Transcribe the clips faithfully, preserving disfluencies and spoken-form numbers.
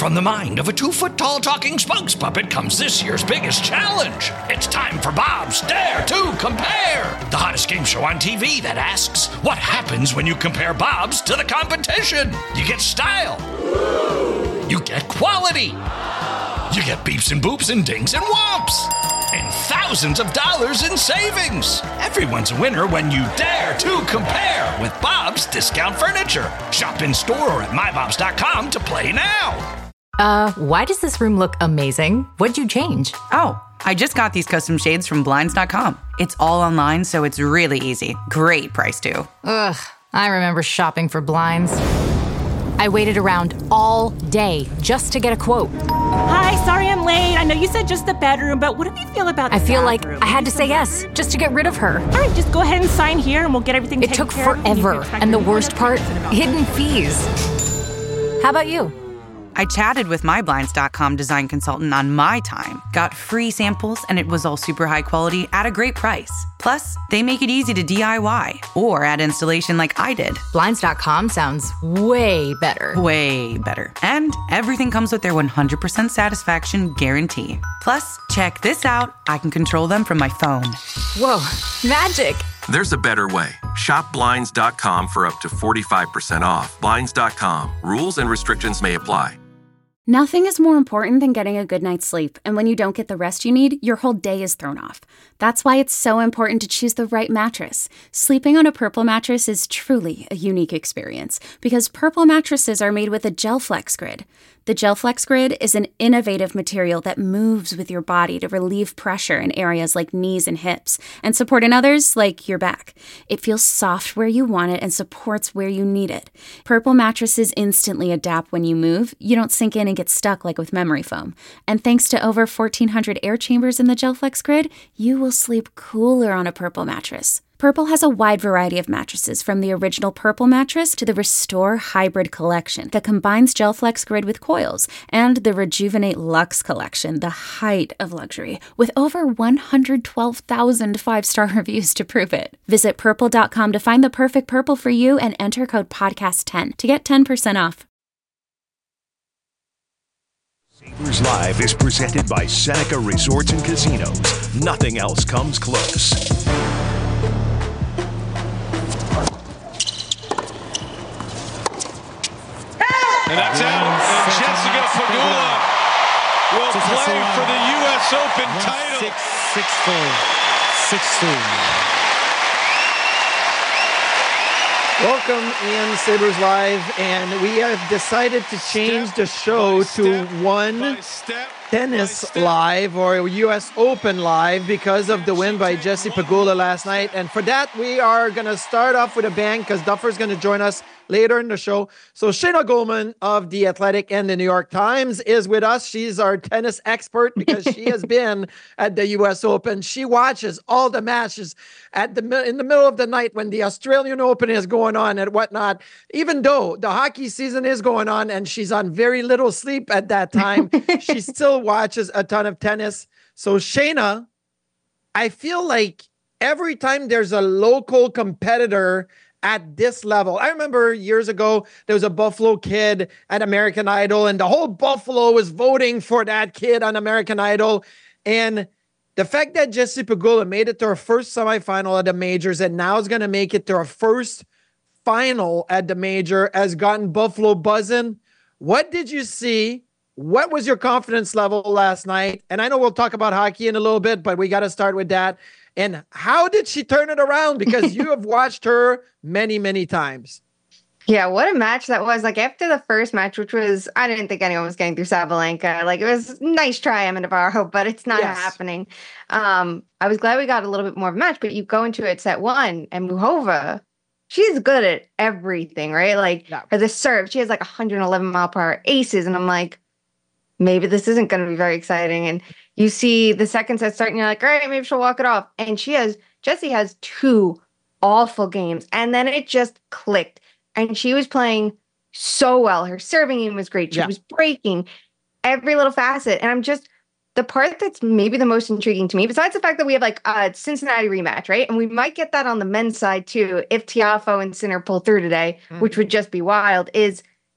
from the mind of a two-foot-tall talking spokes puppet comes this year's biggest challenge. It's time for Bob's Dare to Compare, the hottest game show on T V that asks, what happens when you compare Bobs to the competition? You get style. You get quality. You get beeps and boops and dings and whomps. And thousands of dollars in savings. Everyone's a winner when you dare to compare with Bob's Discount Furniture. Shop in store or at my bobs dot com to play now. Uh, why does this room look amazing? What'd you change? Oh, I just got these custom shades from blinds dot com. It's all online, so it's really easy. Great price, too. Ugh, I remember shopping for blinds. I waited around all day just to get a quote. Hi, sorry I'm late. I know you said just the bedroom, but what do you feel about the I feel bathroom? like I had to say yes just to get rid of her. All right, just go ahead and sign here and we'll get everything It taken took care of. forever, and the worst part, hidden fees. How about you? I chatted with my blinds dot com design consultant on my time, got free samples, and it was all super high quality at a great price. Plus, they make it easy to D I Y or add installation like I did. blinds dot com sounds way better. Way better. And everything comes with their one hundred percent satisfaction guarantee. Plus, check this out. I can control them from my phone. Whoa, magic. There's a better way. Shop blinds dot com for up to forty-five percent off. blinds dot com. Rules and restrictions may apply. Nothing is more important than getting a good night's sleep, and when you don't get the rest you need, your whole day is thrown off. That's why it's so important to choose the right mattress. Sleeping on a Purple mattress is truly a unique experience because Purple mattresses are made with a GelFlex Grid. The GelFlex Grid is an innovative material that moves with your body to relieve pressure in areas like knees and hips and support in others like your back. It feels soft where you want it and supports where you need it. Purple mattresses instantly adapt when you move. You don't sink in and get stuck like with memory foam. And thanks to over fourteen hundred air chambers in the GelFlex Grid, you will sleep cooler on a Purple mattress. Purple has a wide variety of mattresses, from the original Purple mattress to the Restore Hybrid collection that combines GelFlex Grid with coils, and the Rejuvenate Luxe collection, the height of luxury, with over one hundred twelve thousand five-star reviews to prove it. Visit purple dot com to find the perfect Purple for you and enter code podcast ten to get ten percent off. Sabres Live is presented by Seneca Resorts and Casinos. Nothing else comes close. And that's out. And Jessica Pegula will play for the U S Open title. Six, six, four, six, three. Welcome in Sabres Live, and we have decided to change the show to one Tennis Live or U S Open Live because of the win by Jessie Pegula last night. And for that, we are going to start off with a bang because Duffer's going to join us later in the show. So Shayna Goldman of The Athletic and the New York Times is with us. She's our tennis expert because she has been at the U S Open. She watches all the matches at the in the middle of the night when the Australian Open is going on and whatnot, even though the hockey season is going on and she's on very little sleep at that time. She still watches a ton of tennis. So Shayna, I feel like every time there's a local competitor at this level. I remember years ago, there was a Buffalo kid at American Idol, and the whole Buffalo was voting for that kid on American Idol. And the fact that Jessie Pegula made it to her first semifinal at the majors and now is going to make it to her first final at the major has gotten Buffalo buzzing. What did you see? What was your confidence level last night? And I know we'll talk about hockey in a little bit, but we got to start with that. And how did she turn it around? Because you have watched her many, many times. Yeah, what a match that was. Like, after the first match, which was, I didn't think anyone was getting through Sabalenka. Like, it was nice try, Emma Navarro, but it's not yes. happening. Um, I was glad we got a little bit more of a match, but you go into it set one, and Muhova, she's good at everything, right? Like, yeah. for the serve, she has like one hundred eleven mile per hour aces, and I'm like, maybe this isn't going to be very exciting. And you see the second set start, and you're like, all right, maybe she'll walk it off. And she has, Jessie has two awful games. And then it just clicked. And she was playing so well. Her serving game was great. She yeah. was breaking every little facet. And I'm just, the part that's maybe the most intriguing to me, besides the fact that we have like a Cincinnati rematch, right? And we might get that on the men's side too, if Tiafoe and Sinner pull through today, mm-hmm. which would just be wild, is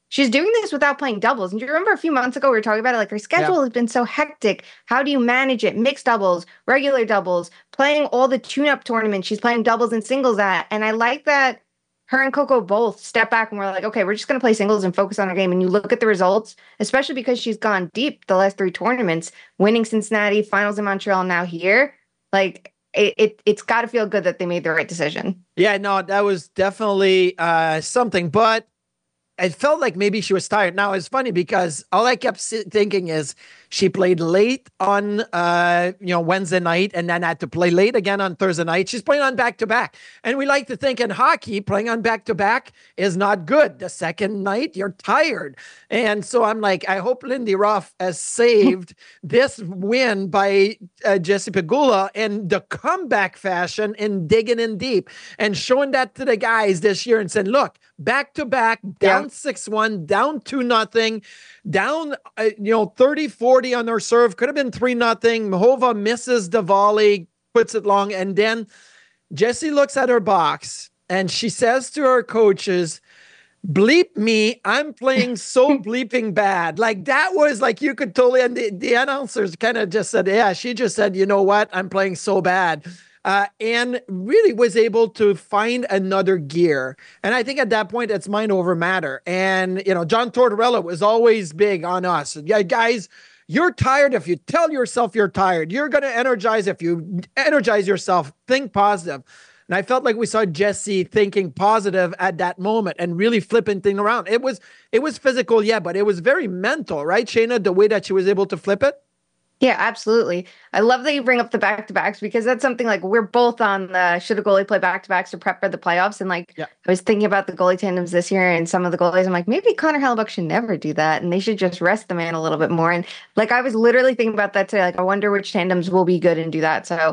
she's doing this without playing doubles. And do you remember a few months ago we were talking about it? Like, her schedule yeah. has been so hectic. How do you manage it? Mixed doubles, regular doubles, playing all the tune-up tournaments she's playing doubles and singles at. And I like that her and Coco both step back and we're like, okay, we're just going to play singles and focus on our game. And you look at the results, especially because she's gone deep the last three tournaments, winning Cincinnati, finals in Montreal, now here. Like, it, it, it's got to feel good that they made the right decision. Yeah, no, that was definitely uh, something. But it felt like maybe she was tired. Now, it's funny because all I kept thinking is she played late on uh, you know, Wednesday night and then had to play late again on Thursday night. She's playing on back-to-back. And we like to think in hockey, playing on back-to-back is not good. The second night, you're tired. And so I'm like, I hope Lindy Ruff has saved this win by uh, Jessie Pegula in the comeback fashion and digging in deep and showing that to the guys this year and saying, look, back-to-back, down yeah. six one, down two nothing, down, uh, you know, thirty forty on their serve. Could have been three nothing. Mahova misses the volley, puts it long. And then Jessie looks at her box and she says to her coaches, bleep me, I'm playing so bleeping bad. Like, that was like, you could totally, and the, the announcers kind of just said, yeah, she just said, you know what, I'm playing so bad. Uh, and really was able to find another gear. And I think at that point, it's mind over matter. And, you know, John Tortorella was always big on us. Yeah, guys, you're tired. If you tell yourself you're tired, you're going to energize. If you energize yourself, think positive. And I felt like we saw Jessie thinking positive at that moment and really flipping things around. It was, it was physical, yeah, but it was very mental, right, Shayna, the way that she was able to flip it? Yeah, absolutely. I love that you bring up the back-to-backs because that's something like we're both on the should a goalie play back-to-backs to prep for the playoffs. And like, yeah. I was thinking about the goalie tandems this year and some of the goalies. I'm like, maybe Connor Hellebuyck should never do that. And they should just rest the man a little bit more. And like, I was literally thinking about that today. Like, I wonder which tandems will be good and do that. So uh,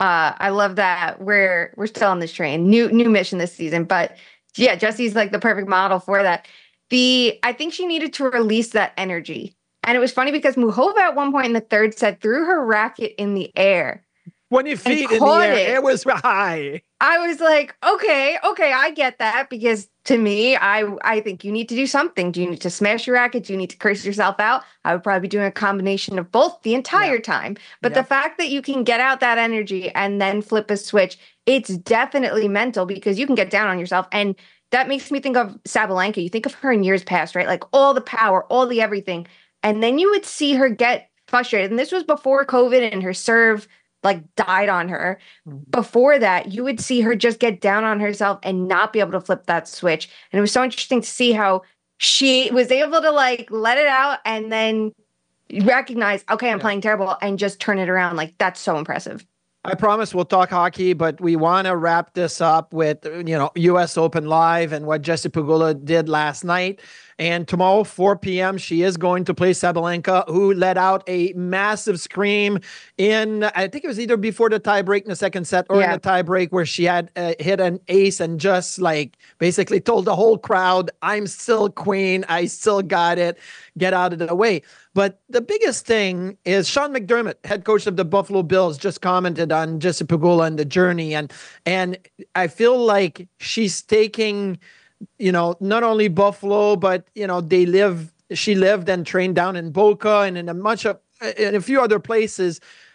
I love that we're, we're still on this train, new, new mission this season. But yeah, Jessie's like the perfect model for that. The, I think she needed to release that energy. And it was funny because Muhova at one point in the third set threw her racket in the air. twenty feet in the air. It. it was high. I was like, okay, okay, I get that. Because to me, I I think you need to do something. Do you need to smash your racket? Do you need to curse yourself out? I would probably be doing a combination of both the entire yeah. time. But yeah. the fact that you can get out that energy and then flip a switch, it's definitely mental because you can get down on yourself. And that makes me think of Sabalenka. You think of her in years past, right? Like all the power, all the everything. And then you would see her get frustrated. And this was before COVID and her serve like died on her. Mm-hmm. Before that, you would see her just get down on herself and not be able to flip that switch. And it was so interesting to see how she was able to like let it out and then recognize, okay, I'm yeah. playing terrible and just turn it around. Like, that's so impressive. I promise we'll talk hockey, but we want to wrap this up with, you know, U S Open Live and what Jessie Pegula did last night. And tomorrow, four p.m., she is going to play Sabalenka, who let out a massive scream in, I think it was either before the tie break in the second set or yeah. in the tie break where she had uh, hit an ace and just like basically told the whole crowd, I'm still queen. I still got it. Get out of the way. But the biggest thing is Sean McDermott, head coach of the Buffalo Bills, just commented on Jessie Pegula and the journey. And, and I feel like she's taking, you know, not only Buffalo, but, you know, they live, she lived and trained down in Boca and in a bunch of, in a few other places.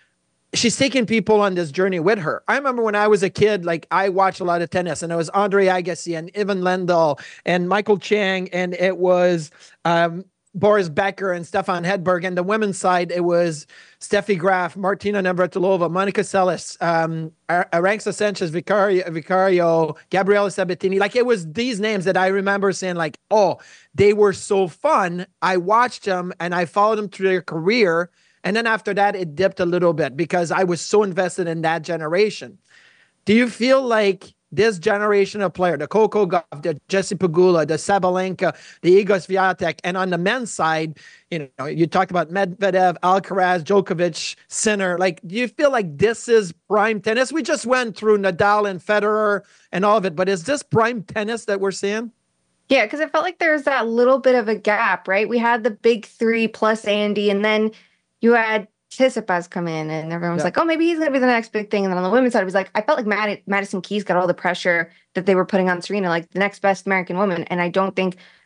She's taking people on this journey with her. I remember when I was a kid, like I watched a lot of tennis and it was Andre Agassi and Ivan Lendl and Michael Chang. And it was, um, Boris Becker and Stefan Hedberg. And the women's side, it was Steffi Graf, Martina Navratilova, Monica Seles, um, Aranxa Sanchez, Vicario, Vicario, Gabriela Sabatini. Like, it was these names that I remember saying like, oh, they were so fun. I watched them and I followed them through their career. And then after that, it dipped a little bit because I was so invested in that generation. Do you feel like this generation of player, the Coco Gauff, the Jessie Pegula, the Sabalenka, the Iga Swiatek, and on the men's side, you know, you talked about Medvedev, Alcaraz, Djokovic, Sinner. Like, do you feel like this is prime tennis? We just went through Nadal and Federer and all of it, but is this prime tennis that we're seeing? Yeah, because it felt like there was that little bit of a gap, right? We had the big three plus Andy, and then you had Tsitsipas come in and everyone was yeah. like, oh, maybe he's going to be the next big thing. And then on the women's side, it was like, I felt like Mad- Madison Keys got all the pressure that they were putting on Serena, like the next best American woman. And I don't think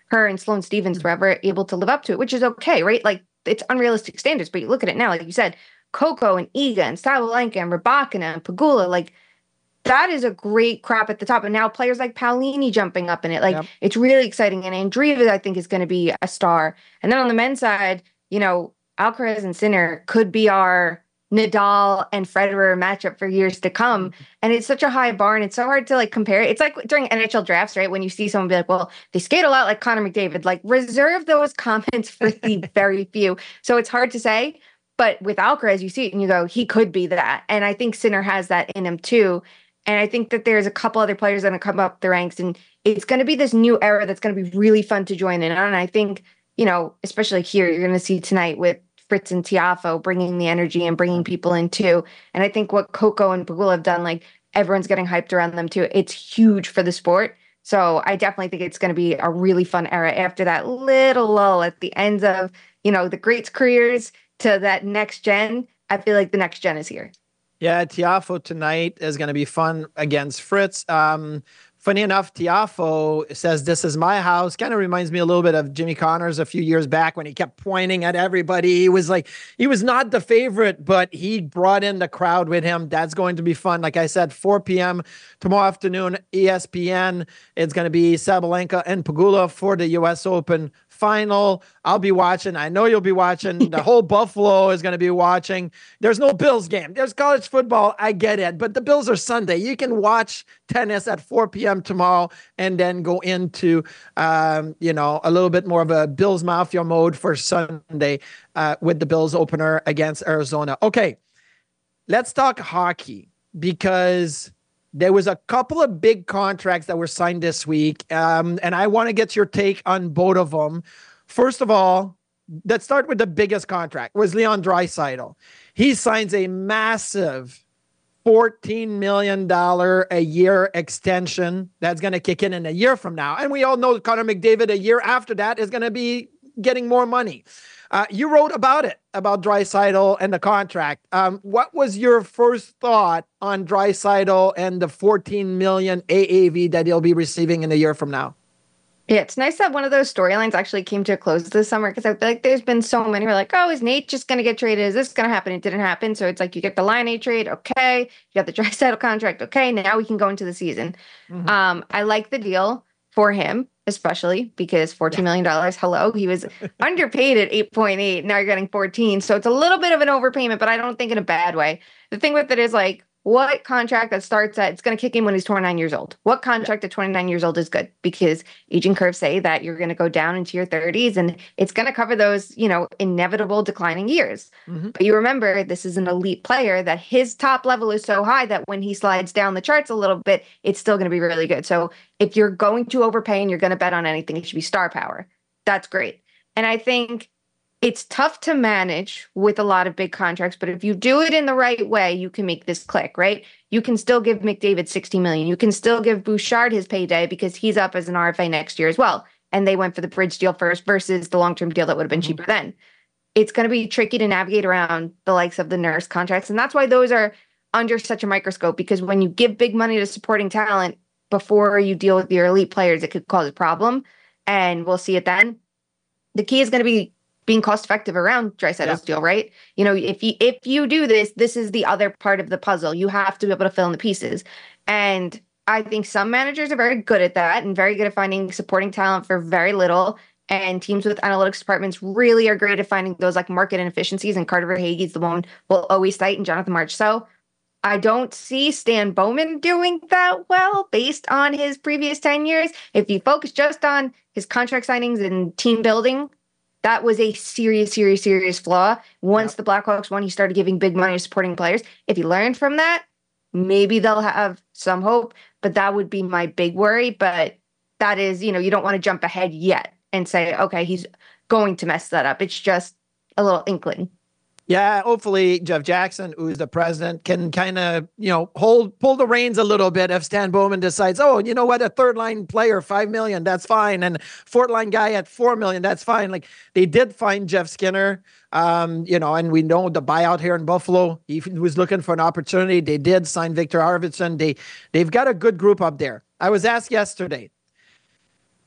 her and Sloane Stephens were ever able to live up to it, which is okay, right? Like, it's unrealistic standards, but you look at it now, like you said, Coco and Iga and Sabalenka and Rybakina and Pegula, like, that is a great crop at the top. And now players like Paolini jumping up in it. Like, yep. It's really exciting. And Andreeva, I think, is going to be a star. And then on the men's side, you know, Alcaraz and Sinner could be our Nadal and Federer matchup for years to come. And it's such a high bar, and it's so hard to, like, compare it. It's like during N H L drafts, right? When you see someone be like, well, they skate a lot like Connor McDavid. Like, reserve those comments for the very few. So it's hard to say. But with Alcaraz, you see it and you go, he could be that. And I think Sinner has that in him too. And I think that there's a couple other players that are going to come up the ranks, and it's going to be this new era that's going to be really fun to join in on. And I think, you know, especially here, you're going to see tonight with Fritz and Tiafoe bringing the energy and bringing people in too. And I think what Coco and Pegula have done, like, everyone's getting hyped around them too. It's huge for the sport. So I definitely think it's going to be a really fun era after that little lull at the ends of, you know, the greats' careers to that next gen. I feel like the next gen is here. Yeah, Tiafoe tonight is going to be fun against Fritz. Um, funny enough, Tiafoe says, "This is my house." Kind of reminds me a little bit of Jimmy Connors a few years back when he kept pointing at everybody. He was like, he was not the favorite, but he brought in the crowd with him. That's going to be fun. Like I said, four p.m. tomorrow afternoon, E S P N. It's going to be Sabalenka and Pegula for the U S Open final. I'll be watching. I know you'll be watching. The whole Buffalo is going to be watching. There's no Bills game. There's college football. I get it. But the Bills are Sunday. You can watch tennis at four p.m. tomorrow and then go into, um, you know, a little bit more of a Bills Mafia mode for Sunday uh, with the Bills opener against Arizona. Okay, let's talk hockey, because there was a couple of big contracts that were signed this week, um, and I want to get your take on both of them. First of all, let's start with the biggest contract, was Leon Draisaitl. He signs a massive fourteen million dollars a year extension that's going to kick in in a year from now. And we all know Connor McDavid a year after that is going to be getting more money. Uh, you wrote about it, about Draisaitl and the contract. Um, what was your first thought on Draisaitl and the fourteen million dollars A A V that he'll be receiving in a year from now? Yeah, it's nice that one of those storylines actually came to a close this summer, because I feel like there's been so many who are like, oh, is Nate just going to get traded? Is this going to happen? It didn't happen. So it's like, you get the Line A trade. Okay. You got the Draisaitl contract. Okay. Now we can go into the season. Mm-hmm. Um, I like the deal for him, especially because fourteen million dollars, hello, he was underpaid at eight point eight. Now you're getting fourteen. So it's a little bit of an overpayment, but I don't think in a bad way. The thing with it is, like, what contract that starts at, it's going to kick in when he's twenty-nine years old. What contract at twenty-nine years old is good? Because aging curves say that you're going to go down into your thirties, and it's going to cover those, you know, inevitable declining years. Mm-hmm. But you remember, this is an elite player that his top level is so high that when he slides down the charts a little bit, it's still going to be really good. So if you're going to overpay and you're going to bet on anything, it should be star power. That's great. And I think it's tough to manage with a lot of big contracts, but if you do it in the right way, you can make this click, right? You can still give McDavid sixty million dollars. You can still give Bouchard his payday because he's up as an R F A next year as well. And they went for the bridge deal first versus the long-term deal that would have been cheaper then. It's going to be tricky to navigate around the likes of the Nurse contracts. And that's why those are under such a microscope, because when you give big money to supporting talent before you deal with your elite players, it could cause a problem. And we'll see it then. The key is going to be being cost effective around Draisaitl's yeah. deal, right? You know, if you if you do this, this is the other part of the puzzle. You have to be able to fill in the pieces. And I think some managers are very good at that and very good at finding supporting talent for very little. And teams with analytics departments really are great at finding those, like, market inefficiencies. And Carter Verhaeghe's the one we'll always cite, and Jonathan March. So I don't see Stan Bowman doing that well based on his previous ten years. If you focus just on his contract signings and team building, that was a serious, serious, serious flaw. Once yep. the Blackhawks won, he started giving big money to supporting players. If he learned from that, maybe they'll have some hope, but that would be my big worry. But that is, you know, you don't want to jump ahead yet and say, okay, he's going to mess that up. It's just a little inkling. Yeah, hopefully Jeff Jackson, who's the president, can kind of, you know, hold, pull the reins a little bit if Stan Bowman decides, oh, you know what, a third line player, five million, that's fine. And fourth line guy at four million, that's fine. Like, they did find Jeff Skinner, um, you know, and we know the buyout here in Buffalo. He was looking for an opportunity. They did sign Victor Arvidsson. They, they've got a good group up there. I was asked yesterday,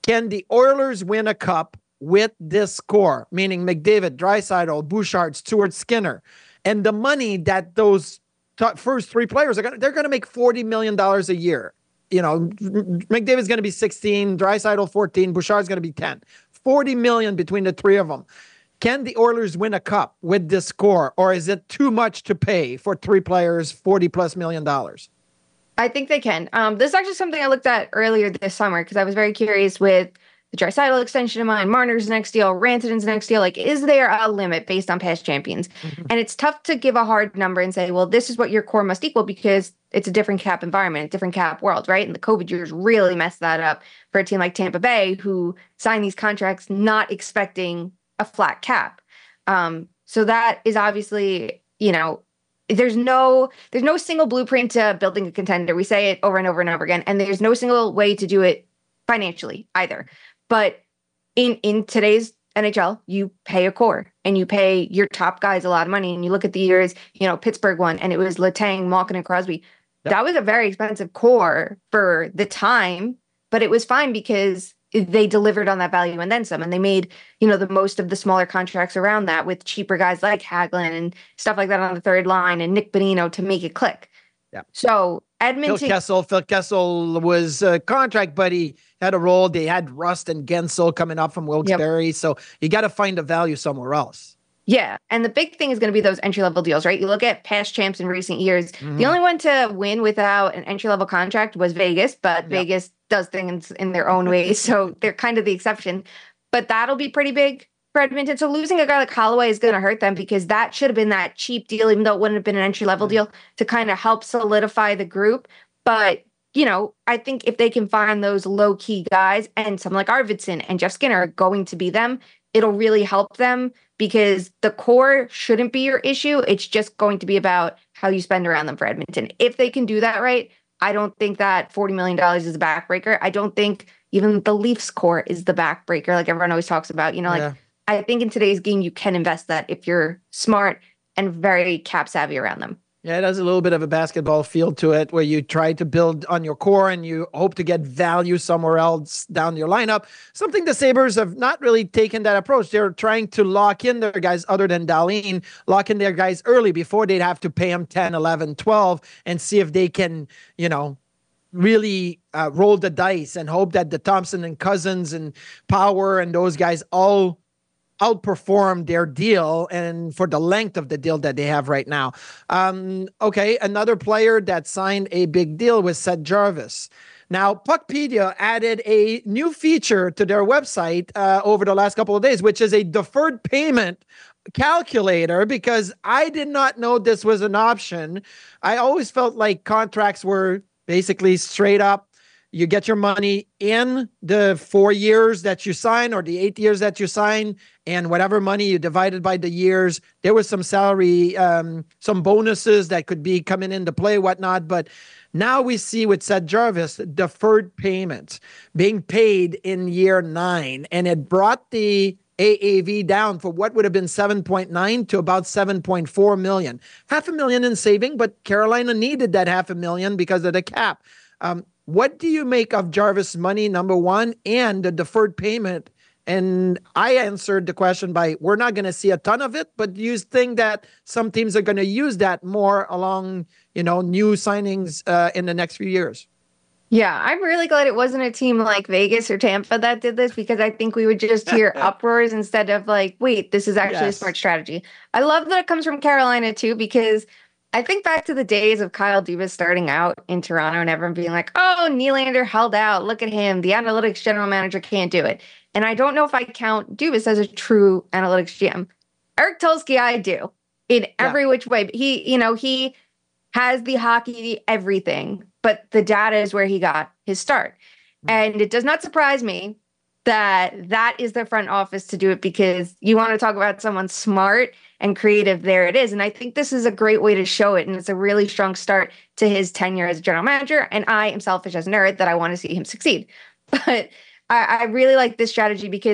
Can the Oilers win a cup with this core, meaning McDavid, Draisaitl, Bouchard, Stuart Skinner, and the money that those t- first three players are going to, they're going to make forty million dollars a year. You know, McDavid's going to be sixteen, Draisaitl fourteen, Bouchard's going to be ten. forty million between the three of them. Can the Oilers win a cup with this core, or is it too much to pay for three players, forty plus million dollars? I think they can. Um, this is actually something I looked at earlier this summer because I was very curious with the Draisaitl extension of mine, Marner's next deal, Rantanen's next deal. Like, is there a limit based on past champions? Mm-hmm. And it's tough to give a hard number and say, well, this is what your core must equal because it's a different cap environment, a different cap world, right? And the COVID years really messed that up for a team like Tampa Bay who signed these contracts not expecting a flat cap. Um, so that is obviously, you know, there's no there's no single blueprint to building a contender. We say it over and over and over again, and there's no single way to do it financially either. But in in today's N H L, you pay a core and you pay your top guys a lot of money. And you look at the years, you know, Pittsburgh won, and it was Letang, Malkin, and Crosby. Yep. That was a very expensive core for the time, but it was fine because they delivered on that value and then some. And they made, you know, the most of the smaller contracts around that with cheaper guys like Hagelin and stuff like that on the third line and Nick Bonino to make it click. Yeah. So Edmonton. Phil Kessel. Phil Kessel was a contract, but he had a role. They had Rust and Gensel coming up from Wilkes-Barre. Yep. So you got to find a value somewhere else. Yeah. And the big thing is going to be those entry-level deals, right? You look at past champs in recent years. Mm-hmm. The only one to win without an entry-level contract was Vegas, but yep. Vegas does things in their own ways. So they're kind of the exception. But that'll be pretty big for Edmonton. So losing a guy like Holloway is going to hurt them because that should have been that cheap deal, even though it wouldn't have been an entry-level deal, to kind of help solidify the group. But, you know, I think if they can find those low-key guys and someone like Arvidsson and Jeff Skinner are going to be them, it'll really help them because the core shouldn't be your issue. It's just going to be about how you spend around them for Edmonton. If they can do that right, I don't think that forty million dollars is a backbreaker. I don't think even the Leafs core is the backbreaker like everyone always talks about. You know, like yeah. I think in today's game, you can invest that if you're smart and very cap savvy around them. Yeah, it has a little bit of a basketball feel to it where you try to build on your core and you hope to get value somewhere else down your lineup. Something the Sabres have not really taken that approach. They're trying to lock in their guys other than Dahlin, lock in their guys early before they'd have to pay them ten, eleven, twelve and see if they can, you know, really uh, roll the dice and hope that the Thompson and Cousins and Power and those guys all outperform their deal and for the length of the deal that they have right now. Um, okay, another player that signed a big deal was Seth Jarvis. Now, Puckpedia added a new feature to their website uh, over the last couple of days, which is a deferred payment calculator, because I did not know this was an option. I always felt like contracts were basically straight up. You get your money in the four years that you sign or the eight years that you sign, and whatever money you divided by the years. There was some salary, um, some bonuses that could be coming into play, whatnot. But now we see with Seth Jarvis, deferred payments being paid in year nine, and it brought the A A V down for what would have been seven point nine to about seven point four million. Half a million in saving, but Carolina needed that half a million because of the cap. Um, What do you make of Jarvis' money, number one, and the deferred payment? And I answered the question by, we're not going to see a ton of it, but do you think that some teams are going to use that more along, you know, new signings uh, in the next few years? Yeah, I'm really glad it wasn't a team like Vegas or Tampa that did this, because I think we would just hear uproars instead of like, wait, this is actually yes. a smart strategy. I love that it comes from Carolina too, because I think back to the days of Kyle Dubas starting out in Toronto and everyone being like, oh, Nylander held out. Look at him. The analytics general manager can't do it. And I don't know if I count Dubas as a true analytics G M. Eric Tulsky, I do in every yeah. which way. But he, you know, he has the hockey, everything, but the data is where he got his start. Mm-hmm. And it does not surprise me that that is the front office to do it, because you want to talk about someone smart and creative, there it is. And I think this is a great way to show it. And it's a really strong start to his tenure as a general manager. And I am selfish as a nerd that I want to see him succeed. But I, I really like this strategy because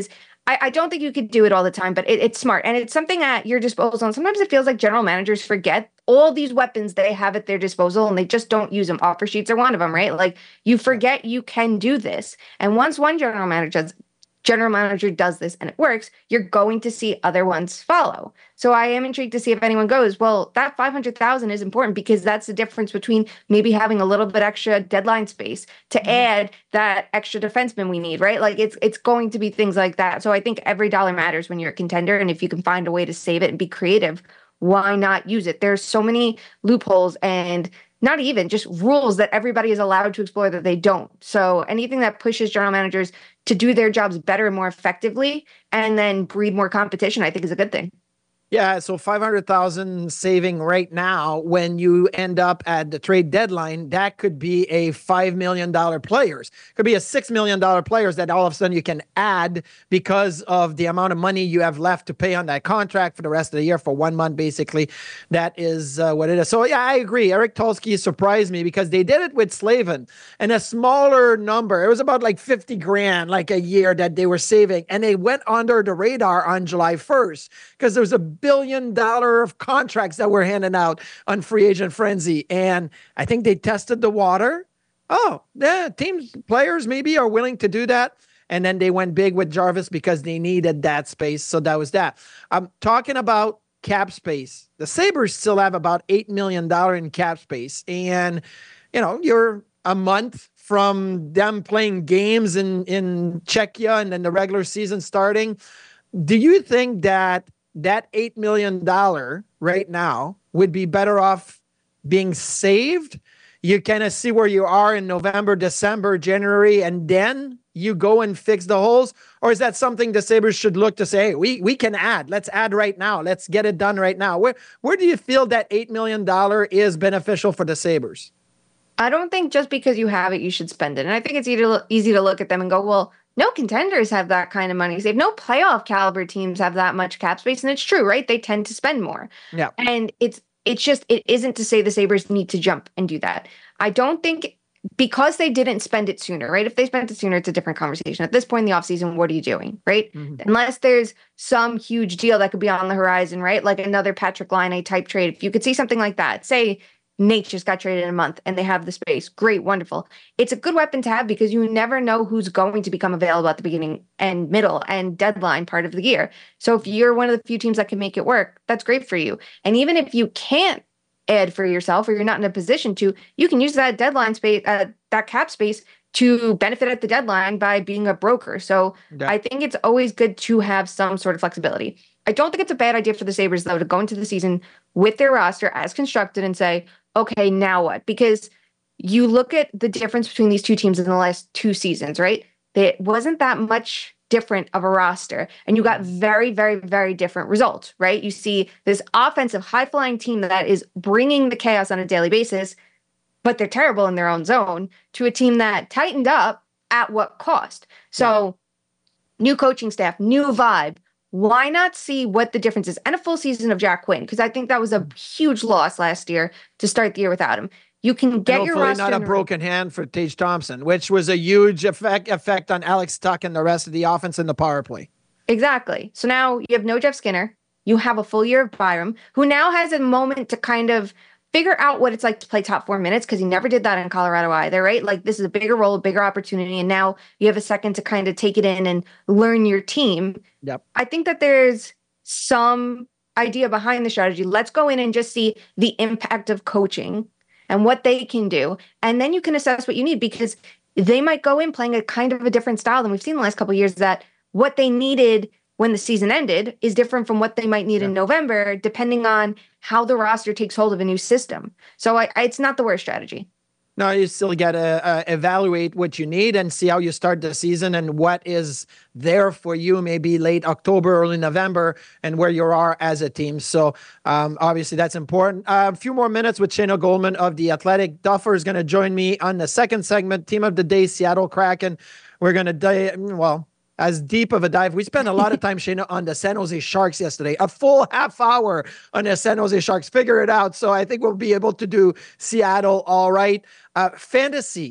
I, I don't think you could do it all the time, but it, it's smart. And it's something at your disposal. And sometimes it feels like general managers forget all these weapons they have at their disposal and they just don't use them. Offer sheets are one of them, right? Like you forget you can do this. And once one general manager does, general manager does this and it works, you're going to see other ones follow. So I am intrigued to see if anyone goes, well, that five hundred thousand is important because that's the difference between maybe having a little bit extra deadline space to mm-hmm. add that extra defenseman we need, right? Like it's it's going to be things like that. So I think every dollar matters when you're a contender. And if you can find a way to save it and be creative, why not use it? There's so many loopholes and not even just rules that everybody is allowed to explore that they don't. So anything that pushes general managers to do their jobs better and more effectively and then breed more competition, I think is a good thing. Yeah, so five hundred thousand saving right now when you end up at the trade deadline, that could be a five million dollars players. Could be a six million dollars players that all of a sudden you can add because of the amount of money you have left to pay on that contract for the rest of the year for one month, basically. That is uh, what it is. So, yeah, I agree. Eric Tulsky surprised me because they did it with Slavin and a smaller number. It was about like fifty grand, like a year that they were saving. And they went under the radar on July first because there was a billion dollar of contracts that were handed out on Free Agent Frenzy. And I think they tested the water. Oh, yeah, teams, players maybe are willing to do that. And then they went big with Jarvis because they needed that space. So that was that. I'm talking about cap space. The Sabres still have about eight million dollars in cap space. And, you know, you're a month from them playing games in, in Czechia and then the regular season starting. Do you think that that eight million dollars right now would be better off being saved? You kind of see where you are in November, December, January, and then you go and fix the holes? Or is that something the Sabres should look to say, hey, we, we can add. Let's add right now. Let's get it done right now. Where, where do you feel that eight million dollars is beneficial for the Sabres? I don't think just because you have it, you should spend it. And I think it's easy to, easy to look at them and go, well, no contenders have that kind of money saved. No playoff caliber teams have that much cap space. And it's true, right? They tend to spend more. Yeah. And it's it's just, it isn't to say the Sabres need to jump and do that. I don't think because they didn't spend it sooner, right? If they spent it sooner, it's a different conversation. At this point in the offseason, what are you doing, right? Mm-hmm. Unless there's some huge deal that could be on the horizon, right? Like another Patrick Laine type trade. If you could see something like that, say Nate just got traded in a month and they have the space. Great, wonderful. It's a good weapon to have because you never know who's going to become available at the beginning and middle and deadline part of the year. So if you're one of the few teams that can make it work, that's great for you. And even if you can't add for yourself or you're not in a position to, you can use that deadline space, uh, that cap space to benefit at the deadline by being a broker. So yeah. I think it's always good to have some sort of flexibility. I don't think it's a bad idea for the Sabres, though, to go into the season with their roster as constructed and say, okay, now what? Because you look at the difference between these two teams in the last two seasons, right? It wasn't that much different of a roster. And you got very, very, very different results, right? You see this offensive, high-flying team that is bringing the chaos on a daily basis, but they're terrible in their own zone, to a team that tightened up at what cost? So yeah. New coaching staff, new vibe. Why not see what the difference is? And a full season of Jack Quinn, because I think that was a huge loss last year to start the year without him. You can get your roster. Not a broken hand for Tage Thompson, which was a huge effect effect on Alex Tuch and the rest of the offense in the power play. Exactly. So now you have no Jeff Skinner. You have a full year of Byram, who now has a moment to kind of figure out what it's like to play top four minutes, because he never did that in Colorado either, right? Like, this is a bigger role, a bigger opportunity, and now you have a second to kind of take it in and learn your team. Yep. I think that there's some idea behind the strategy. Let's go in and just see the impact of coaching and what they can do, and then you can assess what you need, because they might go in playing a kind of a different style than we've seen the last couple of years, that what they needed when the season ended is different from what they might need yeah. in November, depending on how the roster takes hold of a new system. So I, I, it's not the worst strategy. No, you still got to uh, evaluate what you need and see how you start the season and what is there for you, maybe late October, early November, and where you are as a team. So um, obviously that's important. Uh, a few more minutes with Shayna Goldman of The Athletic. Duffer is going to join me on the second segment, Team of the Day, Seattle Kraken. We're going to, di- well, as deep of a dive. We spent a lot of time, Shayna, on the San Jose Sharks yesterday. A full half hour on the San Jose Sharks. Figure it out. So I think we'll be able to do Seattle all right. Uh, fantasy.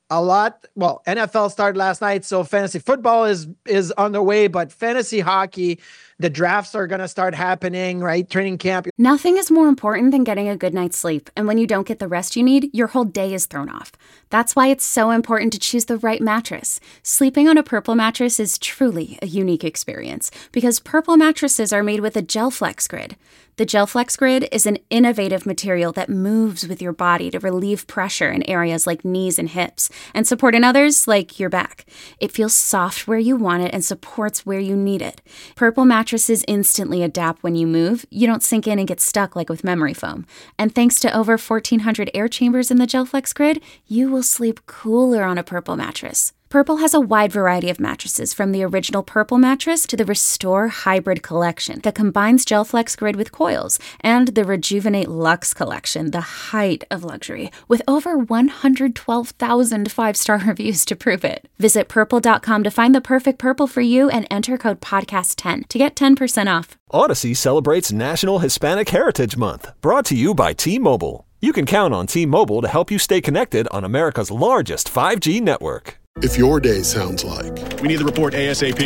a lot. Well, N F L started last night, so fantasy football is is on the way, but fantasy hockey, the drafts are going to start happening, right? Training camp. Nothing is more important than getting a good night's sleep. And when you don't get the rest you need, your whole day is thrown off. That's why it's so important to choose the right mattress. Sleeping on a Purple mattress is truly a unique experience because Purple mattresses are made with a GelFlex Grid. The GelFlex Grid is an innovative material that moves with your body to relieve pressure in areas like knees and hips and support in others like your back. It feels soft where you want it and supports where you need it. Purple mattresses instantly adapt when you move. You don't sink in and get stuck like with memory foam. And thanks to over fourteen hundred air chambers in the GelFlex Grid, you will sleep cooler on a Purple mattress. Purple has a wide variety of mattresses, from the original Purple mattress to the Restore Hybrid collection that combines GelFlex Grid with coils, and the Rejuvenate Luxe collection, the height of luxury, with over one hundred twelve thousand five-star reviews to prove it. Visit purple dot com to find the perfect Purple for you and enter code podcast ten to get ten percent off. Odyssey celebrates National Hispanic Heritage Month, brought to you by T-Mobile. You can count on T-Mobile to help you stay connected on America's largest five G network. If your day sounds like, we need the report ASAP,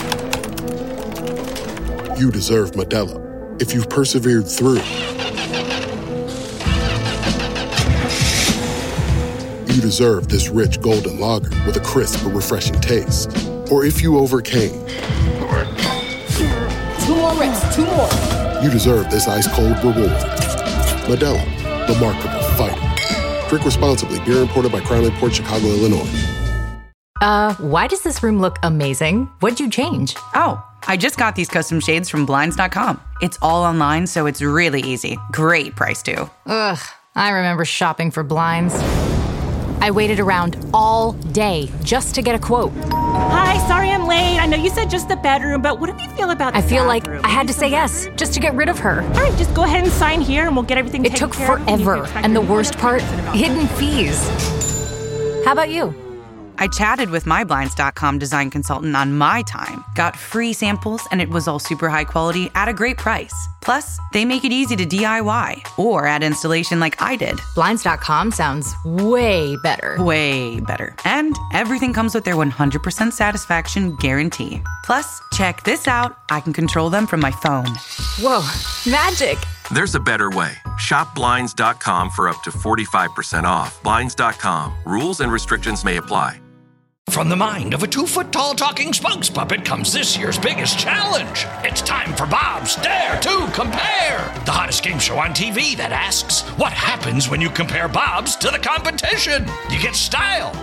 you deserve Modelo. If you've persevered through, you deserve this rich golden lager with a crisp but refreshing taste. Or if you overcame, two more reps, two more. You deserve this ice cold reward. Modelo, the mark of a fighter. Drink responsibly. Beer imported by Crown Imports, Chicago, Illinois. Uh, why does this room look amazing? What'd you change? Oh, I just got these custom shades from Blinds dot com. It's all online, so it's really easy. Great price, too. Ugh, I remember shopping for blinds. I waited around all day just to get a quote. Hi, sorry I'm late. I know you said just the bedroom, but what do you feel about the I feel bathroom? like I had to say yes just to get rid of her. All right, just go ahead and sign here and we'll get everything It taken took care of. forever, and the worst part, hidden fees. How about you? I chatted with my Blinds dot com design consultant on my time, got free samples, and it was all super high quality at a great price. Plus, they make it easy to D I Y or add installation like I did. Blinds dot com sounds way better. Way better. And everything comes with their one hundred percent satisfaction guarantee. Plus, check this out. I can control them from my phone. Whoa, magic. There's a better way. Shop Blinds dot com for up to forty-five percent off. Blinds dot com. Rules and restrictions may apply. From the mind of a two-foot-tall talking spokes puppet comes this year's biggest challenge. It's time for Bob's Dare to Compare, the hottest game show on T V that asks, what happens when you compare Bobs to the competition? You get style.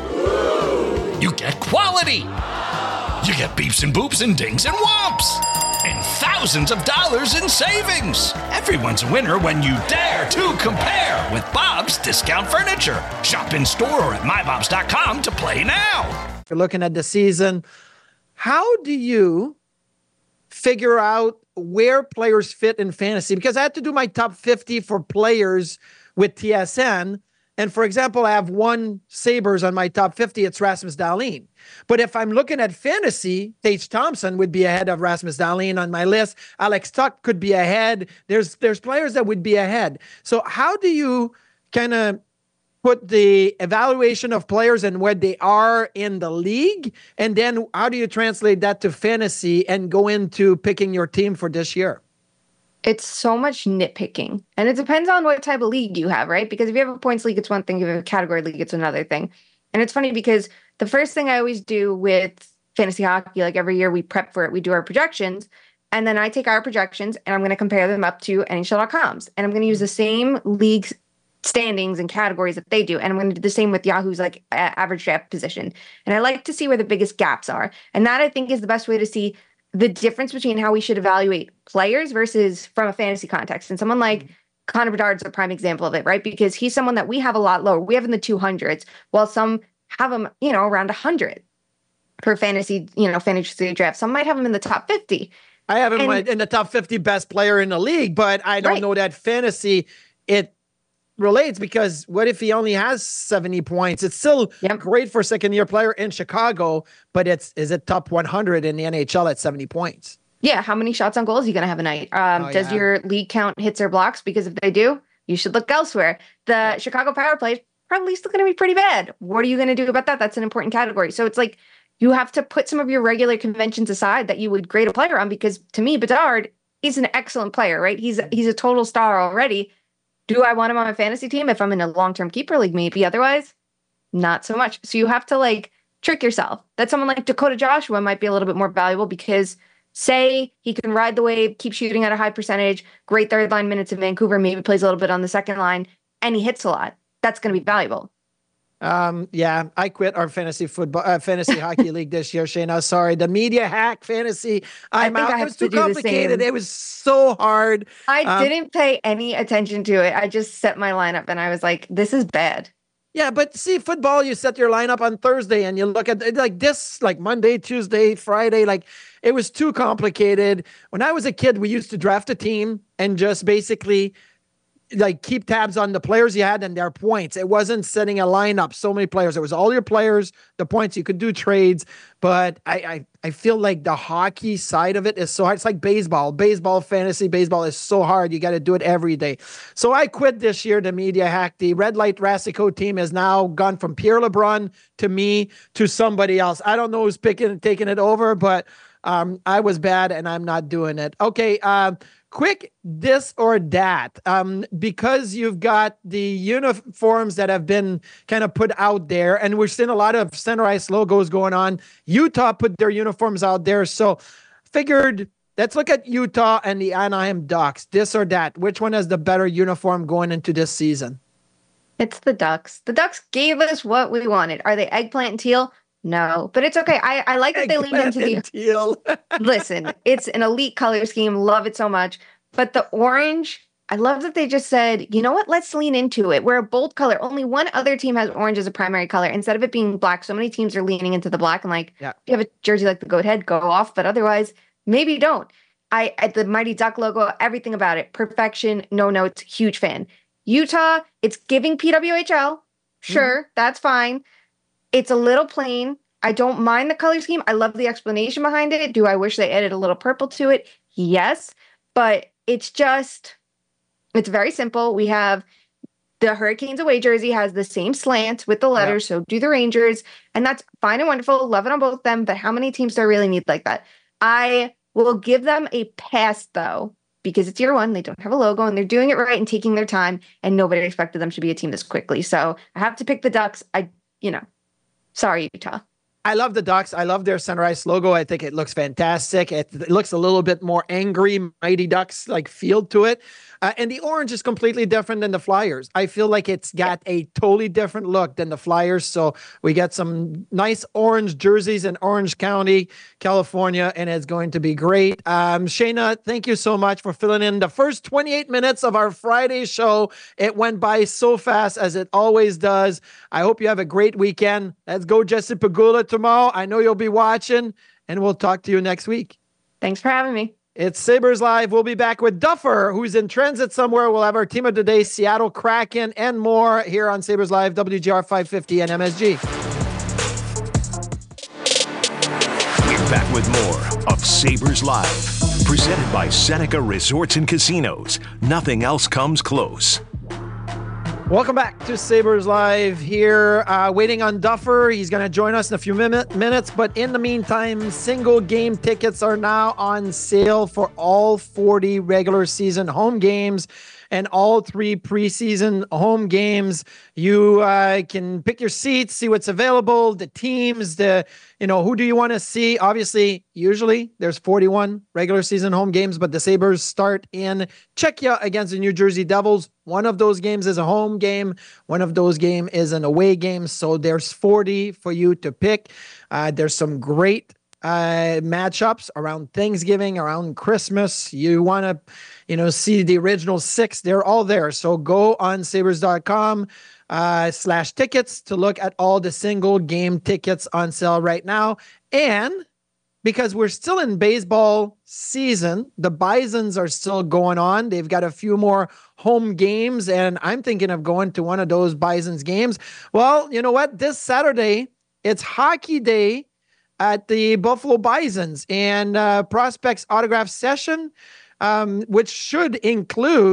You get quality. You get beeps and boops and dings and whomps. And thousands of dollars in savings. Everyone's a winner when you dare to compare with Bob's Discount Furniture. Shop in store or at my bobs dot com to play now. You're looking at the season. How do you figure out where players fit in fantasy? Because I had to do my top fifty for players with T S N. And for example, I have one Sabres on my top fifty. It's Rasmus Dahlin. But if I'm looking at fantasy, Tage Thompson would be ahead of Rasmus Dahlin on my list. Alex Tuch could be ahead. There's there's players that would be ahead. So how do you kind of put the evaluation of players and where they are in the league? And then how do you translate that to fantasy and go into picking your team for this year? It's so much nitpicking. And it depends on what type of league you have, right? Because if you have a points league, it's one thing. If you have a category league, it's another thing. And it's funny because the first thing I always do with fantasy hockey, like every year we prep for it, we do our projections. And then I take our projections and I'm going to compare them up to N H L dot com's. And I'm going to use the same league standings and categories that they do. And I'm going to do the same with Yahoo's like average draft position. And I like to see where the biggest gaps are. And that I think is the best way to see the difference between how we should evaluate players versus from a fantasy context. And someone like Connor Bedard's a prime example of it, right? Because he's someone that we have a lot lower. We have in the two hundreds, while some have him, you know, around one hundred for fantasy, you know, fantasy draft. Some might have him in the top fifty. I have him and, in the top fifty best player in the league, but I don't right. know that fantasy, it relates, because what if he only has seventy points? It's still yep. great for a second-year player in Chicago, but it's is it top one hundred in the N H L at seventy points? Yeah, how many shots on goal is he going to have a night? Um, oh, does yeah. your league count hits or blocks? Because if they do, you should look elsewhere. The Chicago power play probably still going to be pretty bad. What are you going to do about that? That's an important category. So it's like you have to put some of your regular conventions aside that you would grade a player on, because to me, Bedard is an excellent player, right? He's he's a total star already. Do I want him on my fantasy team if I'm in a long-term keeper league? Maybe. Otherwise, not so much. So you have to like trick yourself that someone like Dakota Joshua might be a little bit more valuable because say he can ride the wave, keep shooting at a high percentage, great third line minutes in Vancouver, maybe plays a little bit on the second line, and he hits a lot. That's going to be valuable. Um, yeah, I quit our fantasy football, uh, fantasy hockey league this year, Shayna. Sorry, the media hack fantasy. I'm I think out. I have It was to too do the complicated. same. It was so hard. I Um, didn't pay any attention to it. I just set my lineup and I was like, this is bad. Yeah, but see, football, you set your lineup on Thursday and you look at it like this, like Monday, Tuesday, Friday, like it was too complicated. When I was a kid, we used to draft a team and just basically like keep tabs on the players you had and their points. It wasn't setting a lineup, so many players. It was all your players, the points. You could do trades, but I I, I feel like the hockey side of it is so hard. It's like baseball. Baseball, fantasy baseball is so hard. You got to do it every day. So I quit this year, the media hack. The Red Light Rasico team has now gone from Pierre LeBrun to me to somebody else. I don't know who's picking taking it over, but um, I was bad and I'm not doing it. Okay, um, quick this or that, um, because you've got the uniforms that have been kind of put out there, and we're seeing a lot of center ice logos going on. Utah put their uniforms out there, so figured let's look at Utah and the Anaheim Ducks. This or that, which one has the better uniform going into this season? It's the Ducks. The Ducks gave us what we wanted. Are they eggplant and teal? No, but it's okay. I, I like that they leaned into the teal. Listen, it's an elite color scheme. Love it so much. But the orange, I love that they just said, you know what? Let's lean into it. We're a bold color. Only one other team has orange as a primary color. Instead of it being black, so many teams are leaning into the black. And like, yeah. If you have a jersey like the Goat Head, go off. But otherwise, maybe don't. I at the Mighty Duck logo, everything about it, perfection, no notes, huge fan. Utah, it's giving P W H L. Sure, mm-hmm. That's fine. It's a little plain. I don't mind the color scheme. I love the explanation behind it. Do I wish they added a little purple to it? Yes. But it's just, it's very simple. We have the Hurricanes away jersey has the same slant with the letters. Yep. So do the Rangers. And that's fine and wonderful. Love it on both of them. But how many teams do I really need like that? I will give them a pass, though, because it's year one. They don't have a logo and they're doing it right and taking their time. And nobody expected them to be a team this quickly. So I have to pick the Ducks. I, you know. Sorry, Utah. I love the Ducks. I love their center ice logo. I think it looks fantastic. It, it looks a little bit more angry, Mighty Ducks like feel to it. Uh, and the orange is completely different than the Flyers. I feel like it's got a totally different look than the Flyers. So we got some nice orange jerseys in Orange County, California, and it's going to be great. Um, Shayna, thank you so much for filling in the first twenty-eight minutes of our Friday show. It went by so fast, as it always does. I hope you have a great weekend. Let's go, Jesse Pegula, tomorrow. I know you'll be watching, and we'll talk to you next week. Thanks for having me. It's Sabres Live. We'll be back with Duffer, who's in transit somewhere. We'll have our team of the day, Seattle Kraken, and more here on Sabres Live, W G R five fifty and M S G. We're back with more of Sabres Live, presented by Seneca Resorts and Casinos. Nothing else comes close. Welcome back to Sabres Live here, uh, waiting on Duffer. He's going to join us in a few minute, minutes, but in the meantime, single game tickets are now on sale for all forty regular season home games and all three preseason home games. You uh, can pick your seats, see what's available, the teams, the, you know, who do you want to see? Obviously, usually there's forty-one regular season home games, but the Sabres start in Czechia against the New Jersey Devils. One of those games is a home game. One of those games is an away game. So there's forty for you to pick. Uh, there's some great uh, matchups around Thanksgiving, around Christmas. You want to, you know, see the original six. They're all there. So go on sabres dot com uh, slash tickets to look at all the single game tickets on sale right now. And because we're still in baseball season, the Bisons are still going on. They've got a few more home games, and I'm thinking of going to one of those Bisons games. Well, you know what? This Saturday, it's hockey day at the Buffalo Bisons, and uh, Prospects autograph session, um, which should include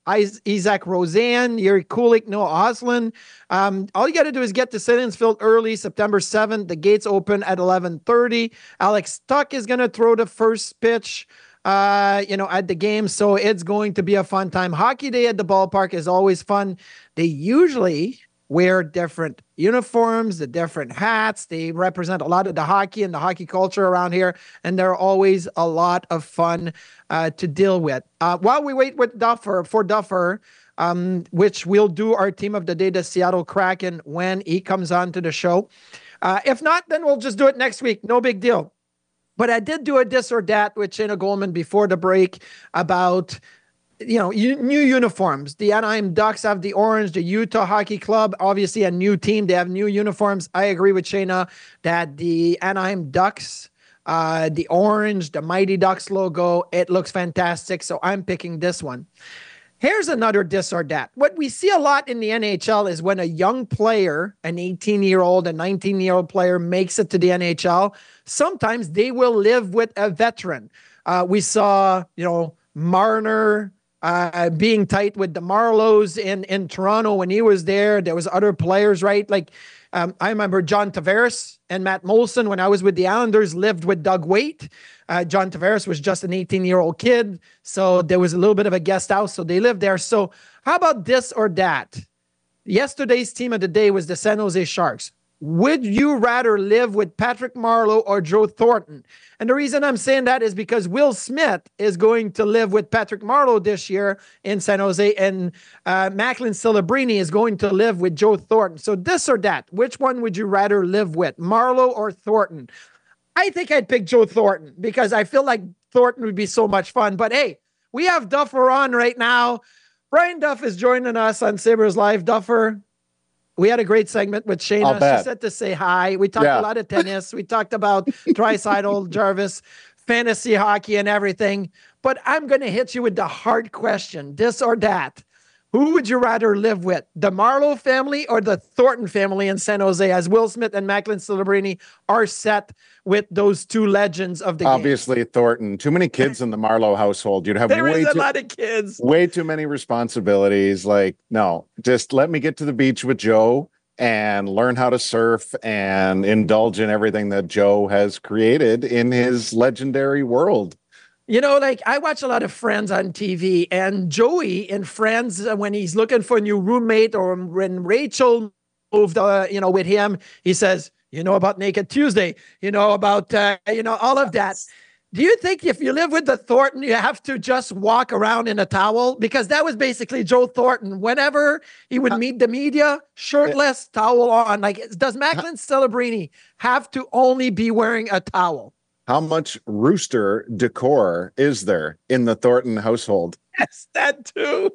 Isaac Rosen, Yuri Kulik, Noah Oslin. Um, all you got to do is get to Citizens Field early, September seventh. The gates open at eleven thirty. Alex Tuck is going to throw the first pitch, uh, you know, at the game. So it's going to be a fun time. Hockey Day at the ballpark is always fun. They usually wear different uniforms, the different hats. They represent a lot of the hockey and the hockey culture around here, and they're always a lot of fun uh, to deal with. Uh, while we wait with Duffer, for Duffer, um, which we'll do our team of the day, the Seattle Kraken, when he comes on to the show. Uh, if not, then we'll just do it next week. No big deal. But I did do a this or that with Shayna Goldman before the break about, you know, new uniforms. The Anaheim Ducks have the orange. The Utah Hockey Club, obviously a new team. They have new uniforms. I agree with Shayna that the Anaheim Ducks, uh, the orange, the Mighty Ducks logo, it looks fantastic. So I'm picking this one. Here's another this or that. What we see a lot in the N H L is when a young player, an eighteen-year-old, a nineteen-year-old player makes it to the N H L, sometimes they will live with a veteran. Uh, we saw, you know, Marner, Uh, being tight with the Marlows in, in Toronto when he was there. There was other players, right? Like um, I remember John Tavares and Matt Molson when I was with the Islanders lived with Doug Weight. Uh, John Tavares was just an eighteen-year-old kid, so there was a little bit of a guest house, so they lived there. So how about this or that? Yesterday's team of the day was the San Jose Sharks. Would you rather live with Patrick Marleau or Joe Thornton? And the reason I'm saying that is because Will Smith is going to live with Patrick Marleau this year in San Jose, and uh, Macklin Celebrini is going to live with Joe Thornton. So this or that, which one would you rather live with, Marleau or Thornton? I think I'd pick Joe Thornton because I feel like Thornton would be so much fun. But hey, we have Duffer on right now. Brian Duff is joining us on Sabres Live. Duffer, we had a great segment with Shayna. She said to say hi. We talked yeah. a lot of tennis. We talked about Draisaitl, Jarvis, fantasy hockey, and everything. But I'm going to hit you with the hard question, this or that. Who would you rather live with, the Marleau family or the Thornton family in San Jose, as Will Smith and Macklin Celebrini are set with those two legends of the Obviously, game? Thornton. Too many kids in the Marleau household. You'd have there way is a too, lot of kids. Way too many responsibilities. Like, no, just let me get to the beach with Joe and learn how to surf and indulge in everything that Joe has created in his legendary world. You know, like I watch a lot of Friends on T V, and Joey in Friends, uh, when he's looking for a new roommate, or when Rachel moved, uh, you know, with him, he says, you know, about Naked Tuesday, you know, about, uh, you know, all of that. Do you think if you live with the Thornton, you have to just walk around in a towel? Because that was basically Joe Thornton. Whenever he would meet the media, shirtless, towel on. Like, does Macklin Celebrini have to only be wearing a towel? How much rooster decor is there in the Thornton household? Yes, that too.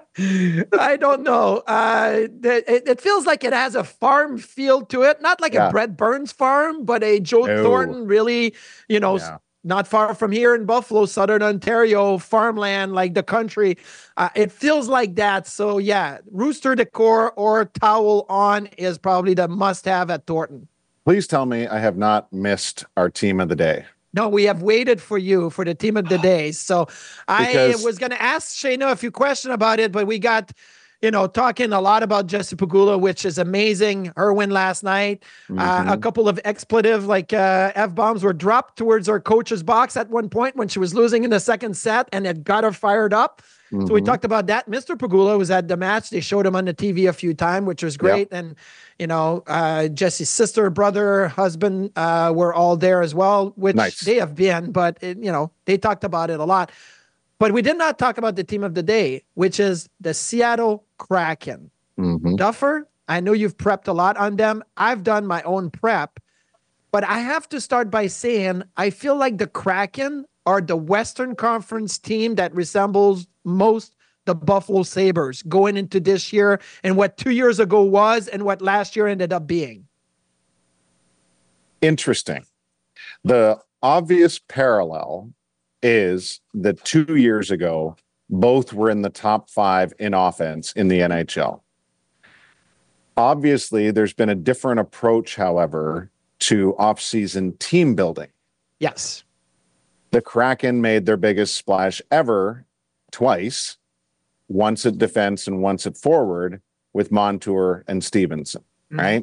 I don't know. Uh, it, it feels like it has a farm feel to it. Not like yeah. a Brett Burns farm, but a Joe no. Thornton really, you know, yeah. not far from here in Buffalo, Southern Ontario, farmland, like the country. Uh, it feels like that. So yeah, rooster decor or towel on is probably the must-have at Thornton. Please tell me I have not missed our team of the day. No, we have waited for you for the team of the day. So because I was going to ask Shayna a few questions about it, but we got, you know, talking a lot about Jesse Pegula, which is amazing. Her win last night. Mm-hmm. Uh, a couple of expletive, like uh, F-bombs were dropped towards our coach's box at one point when she was losing in the second set, and it got her fired up. Mm-hmm. So we talked about that. Mister Pegula was at the match. They showed him on the T V a few times, which was great. Yep. And, you know, uh, Jesse's sister, brother, husband uh, were all there as well, which nice. They have been. But, it, you know, they talked about it a lot. But we did not talk about the team of the day, which is the Seattle Kraken. Mm-hmm. Duffer, I know you've prepped a lot on them. I've done my own prep. But I have to start by saying I feel like the Kraken are the Western Conference team that resembles most the Buffalo Sabres going into this year, and what two years ago was and what last year ended up being. Interesting. The obvious parallel is that two years ago, both were in the top five in offense in the N H L. Obviously, there's been a different approach, however, to offseason team building. Yes. The Kraken made their biggest splash ever twice once at defense and once at forward with Montour and Stevenson, mm-hmm. right?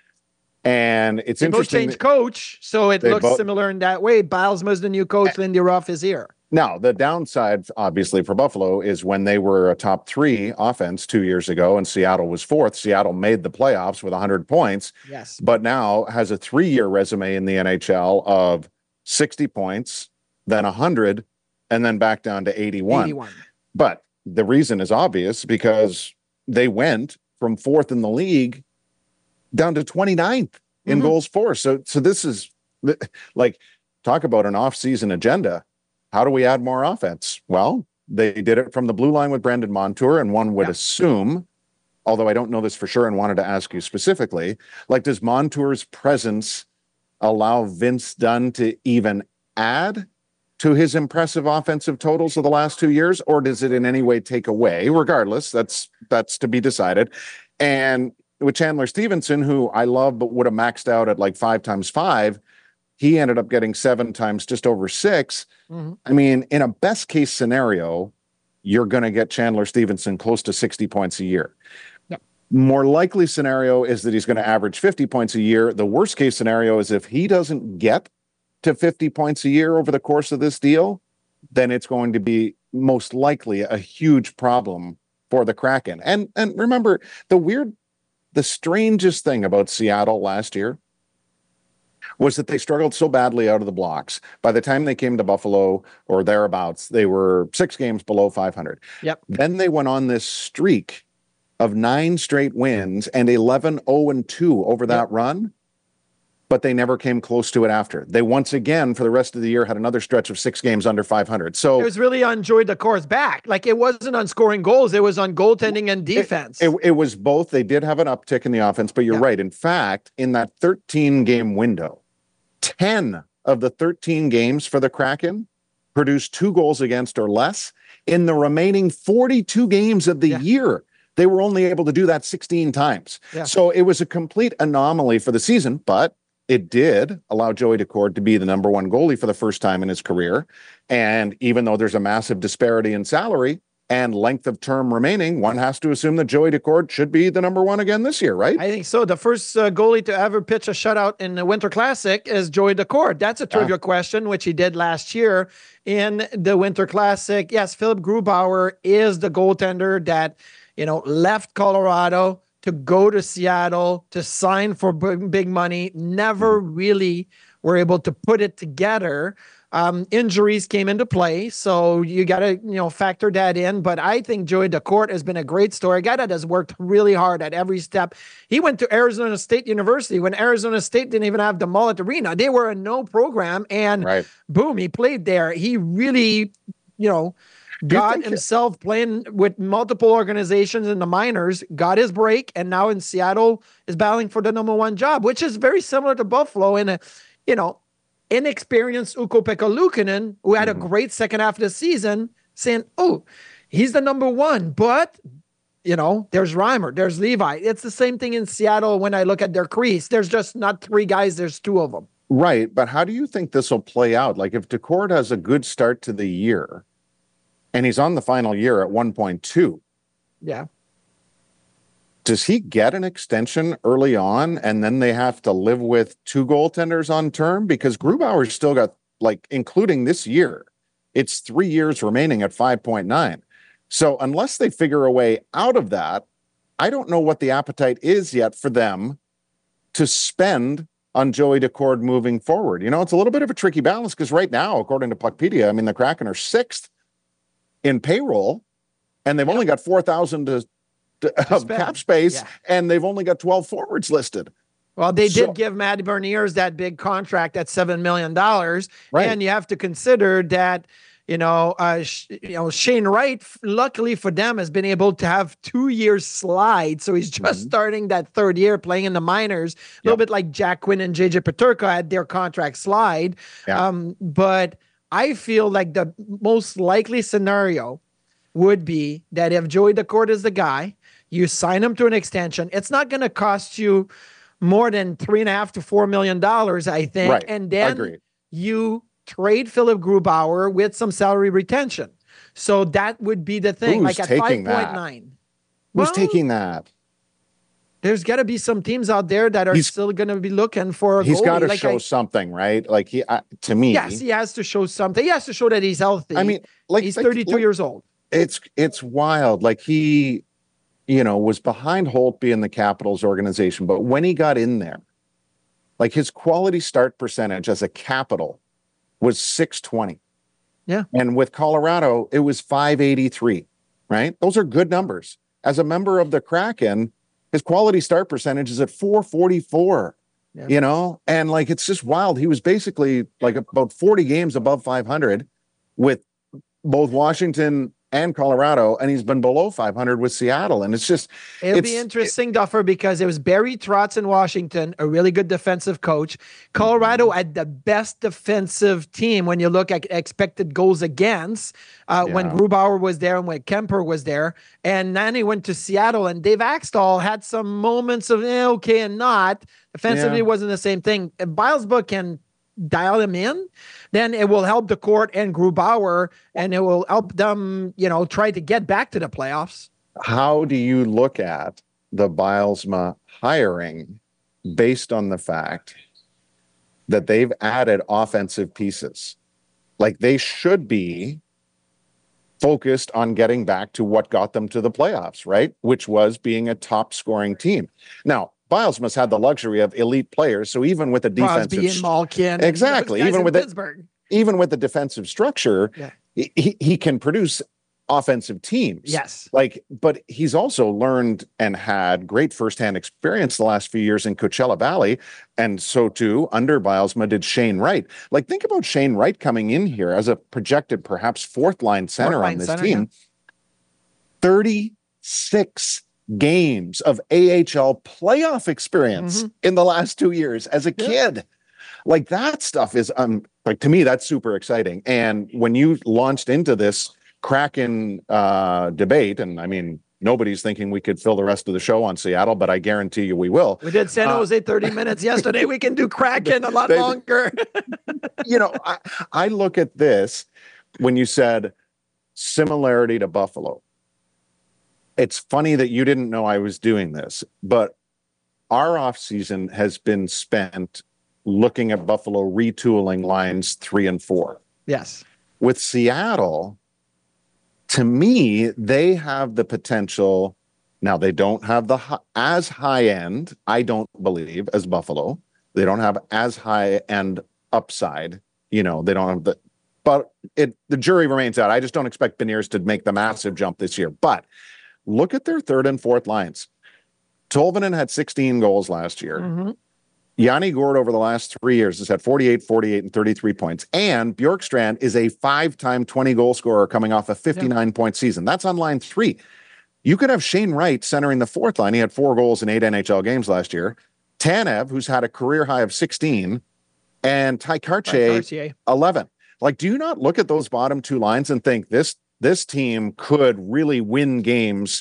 And it's they interesting. They both changed coach, so it looks both, similar in that way. Bilesma's the new coach, Lindy Ruff is here. Now, the downside, obviously, for Buffalo is when they were a top three offense two years ago and Seattle was fourth, Seattle made the playoffs with one hundred points, yes, but now has a three-year resume in the N H L of sixty points, then one hundred, and then back down to eighty-one. eighty-one. But the reason is obvious because they went from fourth in the league down to twenty-ninth in mm-hmm. goals for. So, so this is like, talk about an off-season agenda. How do we add more offense? Well, they did it from the blue line with Brandon Montour, and one would yeah. assume, although I don't know this for sure and wanted to ask you specifically, like, does Montour's presence allow Vince Dunn to even add to his impressive offensive totals of the last two years, or does it in any way take away? Regardless, that's that's to be decided. And with Chandler Stevenson, who I love but would have maxed out at like five times five, he ended up getting seven times just over six. Mm-hmm. I mean, in a best case scenario, you're going to get Chandler Stevenson close to sixty points a year. Yep. More likely scenario is that he's going to average fifty points a year. The worst case scenario is if he doesn't get to fifty points a year over the course of this deal, then it's going to be most likely a huge problem for the Kraken. And and remember, the weird, the strangest thing about Seattle last year was that they struggled so badly out of the blocks. By the time they came to Buffalo or thereabouts, they were six games below five hundred. Yep. Then they went on this streak of nine straight wins and eleven oh and two over that yep. run, but they never came close to it after. They once again, for the rest of the year, had another stretch of six games under five hundred. So it was really on Joey Decor's back. Like, it wasn't on scoring goals. It was on goaltending and defense. It, it, it was both. They did have an uptick in the offense, but you're yeah. right. In fact, in that thirteen-game window, ten of the thirteen games for the Kraken produced two goals against or less. In the remaining forty-two games of the yeah. year, they were only able to do that sixteen times. Yeah. So it was a complete anomaly for the season, but it did allow Joey Daccord to be the number one goalie for the first time in his career. And even though there's a massive disparity in salary and length of term remaining, one has to assume that Joey Daccord should be the number one again this year, right? I think so. The first uh, goalie to ever pitch a shutout in the Winter Classic is Joey Daccord. That's a trivia uh, question, which he did last year in the Winter Classic. Yes, Philip Grubauer is the goaltender that, you know, left Colorado to go to Seattle, to sign for big, big money, never really were able to put it together. Um, injuries came into play, so you got to, you know, factor that in. But I think Joey Daccord has been a great story. A guy that has worked really hard at every step. He went to Arizona State University when Arizona State didn't even have the Mullet Arena. They were a no program, and right. boom, he played there. He really, you know, got himself playing with multiple organizations in the minors, got his break, and now in Seattle is battling for the number one job, which is very similar to Buffalo in a, you know, inexperienced Ukko-Pekka Luukkonen, who had mm-hmm. a great second half of the season, saying, oh, he's the number one, but, you know, there's Reimer, there's Levi. It's the same thing in Seattle when I look at their crease. There's just not three guys, there's two of them. Right, but how do you think this will play out? Like, if Daccord has a good start to the year, and he's on the final year at one point two. Yeah. Does he get an extension early on and then they have to live with two goaltenders on term? Because Grubauer's still got, like, including this year, it's three years remaining at five point nine. So unless they figure a way out of that, I don't know what the appetite is yet for them to spend on Joey Daccord moving forward. You know, it's a little bit of a tricky balance because right now, according to Puckpedia, I mean, the Kraken are sixth in payroll, and they've yep. only got four thousand to, to, to of cap space, yeah. and they've only got twelve forwards listed. Well, they so, did give Matty Beniers that big contract at seven million dollars, right. and you have to consider that, you know, uh, sh- you know, Shane Wright, luckily for them, has been able to have two years slide, so he's just mm-hmm. starting that third year playing in the minors, a yep. little bit like Jack Quinn and J J Peterka had their contract slide, yeah. um, but I feel like the most likely scenario would be that if Joey Daccord is the guy, you sign him to an extension. It's not going to cost you more than three and a half to four million dollars, I think. Right. And then Agreed. you trade Philip Grubauer with some salary retention. So that would be the thing. Who's like at taking five point nine. Who's Well, taking that? There's got to be some teams out there that are He's- still going to be looking for a He's goalie. got to Like show I- something, right? Like he, uh, to me, Yes, he has to show something. He has to show that he's healthy. I mean, like he's like- thirty-two like- years old. It's it's wild. Like he, you know, was behind Holtby in the Capitals organization, but when he got in there, like his quality start percentage as a Capital was six twenty. Yeah. And with Colorado, it was five eighty-three, right? Those are good numbers. As a member of the Kraken, his quality start percentage is at four forty-four, Yeah. you know? And like, it's just wild. He was basically like about forty games above five hundred with both Washington and Colorado, and he's been below five hundred with Seattle. And it's just, It'll it's, be interesting, Duffer, because it was Barry Trotz in Washington, a really good defensive coach. Colorado had the best defensive team when you look at expected goals against uh, when Yeah. Grubauer was there and when Kemper was there. And then he went to Seattle, and Dave Axtell had some moments of eh, okay and not. Defensively, Yeah. wasn't the same thing. If Bilesbook can dial him in, then it will help the court and Grubauer, and it will help them, you know, try to get back to the playoffs. how do you look at the Bilesma hiring based on the fact that they've added offensive pieces? Like they should be focused on getting back to what got them to the playoffs, right? Which was being a top scoring team. Now, Bilesma's had the luxury of elite players, so even with a defensive Crosby and Malkin. exactly, those guys even in with it, Pittsburgh. even with the defensive structure, Yeah. he, he can produce offensive teams. Yes. Like, but he's also learned and had great firsthand experience the last few years in Coachella Valley. And so too, under Bilesma did Shane Wright. Like, think about Shane Wright coming in here as a projected perhaps fourth line center Fourth line on this center, team. thirty-six games of A H L playoff experience Mm-hmm. in the last two years as a kid. Like that stuff is um like to me that's super exciting. And when you launched into this Kraken uh debate, and I mean nobody's thinking we could fill the rest of the show on Seattle, but I guarantee you we will. We did San Uh, Jose thirty minutes yesterday. We can do Kraken a lot They- longer. you know, I, I look at this when you said similarity to Buffalo. It's funny that you didn't know I was doing this, but our offseason has been spent looking at Buffalo retooling lines three and four. Yes. With Seattle, to me, they have the potential. Now, they don't have the hi- as high end, I don't believe, as Buffalo. They don't have as high end upside. You know, they don't have the, but it the jury remains out. I just don't expect Beniers to make the massive jump this year. But look at their third and fourth lines. Tolvanen had sixteen goals last year. Mm-hmm. Yanni Gourde over the last three years has had forty-eight, forty-eight, and thirty-three points. And Bjorkstrand is a five-time twenty-goal scorer coming off a fifty-nine-point season. That's on line three. You could have Shane Wright centering the fourth line. He had four goals in eight N H L games last year. Tanev, who's had a career high of sixteen, and Ty Cartier, Cartier. eleven. Like, do you not look at those bottom two lines and think this this team could really win games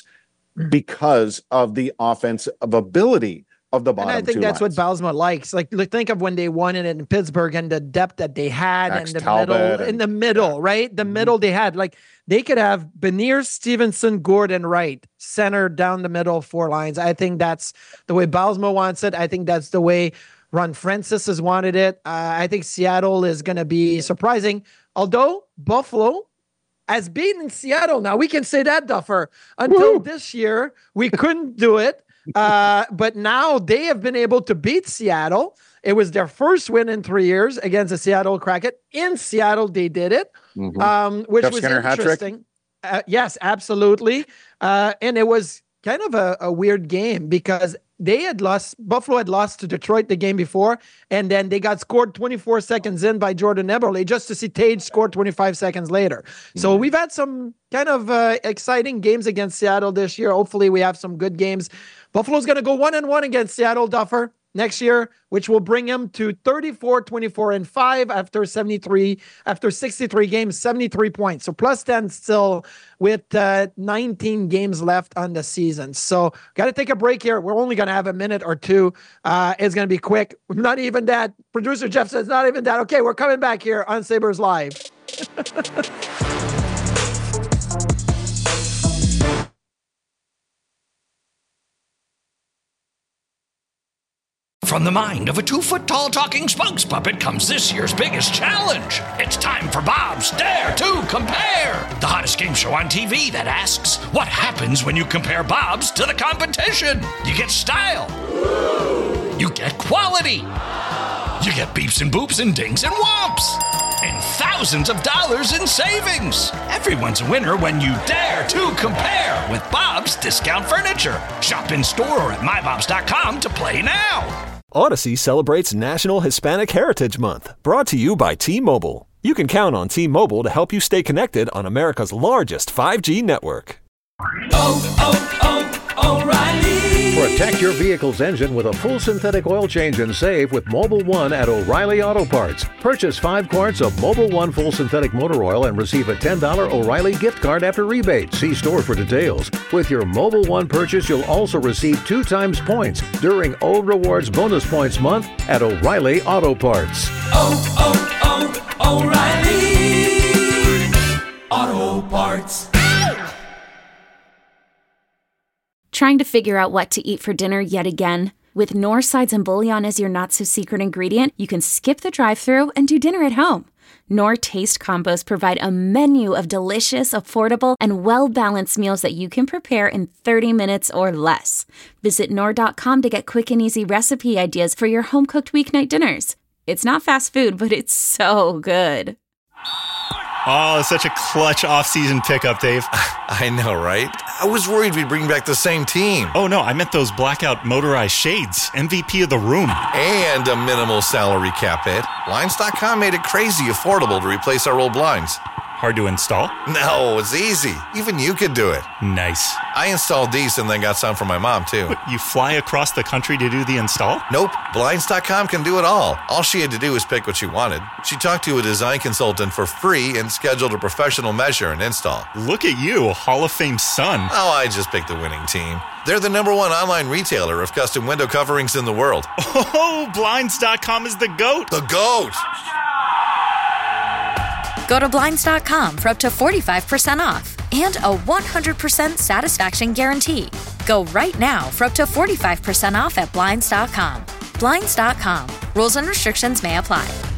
because of the offensive ability of the bottom two And I think that's lines? what Bilesma likes. Like, look, think of when they won it in Pittsburgh and the depth that they had Max in the Talbot middle, and- in the middle, right? The middle they had, like they could have Beniers, Stevenson, Gordon, Wright, center down the middle, four lines. I think that's the way Bilesma wants it. I think that's the way Ron Francis has wanted it. Uh, I think Seattle is going to be surprising. Although Buffalo has beaten Seattle. Now we can say that, Duffer. Until Woo! this year, we couldn't do it. Uh, but now they have been able to beat Seattle. It was their first win in three years against the Seattle Kraken. In Seattle, they did it, Mhm. um, which Jeff was Skinner hat trick? interesting. Uh, yes, absolutely. Uh, and it was kind of a, a weird game because they had lost, Buffalo had lost to Detroit the game before, and then they got scored twenty-four seconds in by Jordan Eberle just to see Tage score twenty-five seconds later. So we've had some kind of uh, exciting games against Seattle this year. Hopefully we have some good games. Buffalo's going to go one and one against Seattle, Duffer, next year, which will bring him to thirty-four, twenty-four, and five after seventy-three, after sixty-three games, seventy-three points. So plus ten still with uh, nineteen games left on the season. So got to take a break here. We're only going to have a minute or two. Uh, it's going to be quick. Not even that. Producer Jeff says not even that. Okay, we're coming back here on Sabres Live. From the mind of a two-foot-tall talking spokes puppet comes this year's biggest challenge. It's time for Bob's Dare to Compare, the hottest game show on T V that asks, what happens when you compare Bobs to the competition? You get style. You get quality. You get beeps and boops and dings and whomps. And thousands of dollars in savings. Everyone's a winner when you dare to compare with Bob's Discount Furniture. Shop in store or at my bobs dot com to play now. Odyssey celebrates National Hispanic Heritage Month, brought to you by T-Mobile. You can count on T-Mobile to help you stay connected on America's largest five G network. Oh, oh, oh, O'Reilly! Protect your vehicle's engine with a full synthetic oil change and save with Mobil one at O'Reilly Auto Parts. Purchase five quarts of Mobil one full synthetic motor oil and receive a ten dollars O'Reilly gift card after rebate. See store for details. With your Mobil one purchase, you'll also receive two times points during O Rewards Bonus Points Month at O'Reilly Auto Parts. Oh, oh, oh, O'Reilly Auto Parts. Trying to figure out what to eat for dinner yet again? With Knorr sides and bouillon as your not-so-secret ingredient, you can skip the drive-thru and do dinner at home. Knorr Taste Combos provide a menu of delicious, affordable, and well-balanced meals that you can prepare in thirty minutes or less. Visit Knorr dot com to get quick and easy recipe ideas for your home-cooked weeknight dinners. It's not fast food, but it's so good. Oh, such a clutch off-season pickup, Dave. I know, right? I was worried we'd bring back the same team. Oh, no, I meant those blackout motorized shades. M V P of the room. And a minimal salary cap hit. Blinds dot com made it crazy affordable to replace our old blinds. Hard to install? No, it's easy. Even you could do it. Nice. I installed these and then got some for my mom, too. But you fly across the country to do the install? Nope. Blinds dot com can do it all. All she had to do was pick what she wanted. She talked to a design consultant for free and scheduled a professional measure and install. Look at you, Hall of Fame son. Oh, I just picked the winning team. They're the number one online retailer of custom window coverings in the world. Oh, Blinds dot com is the GOAT. The GOAT! Go to Blinds dot com for up to forty-five percent off and a one hundred percent satisfaction guarantee. Go right now for up to forty-five percent off at Blinds dot com. Blinds dot com. Rules and restrictions may apply.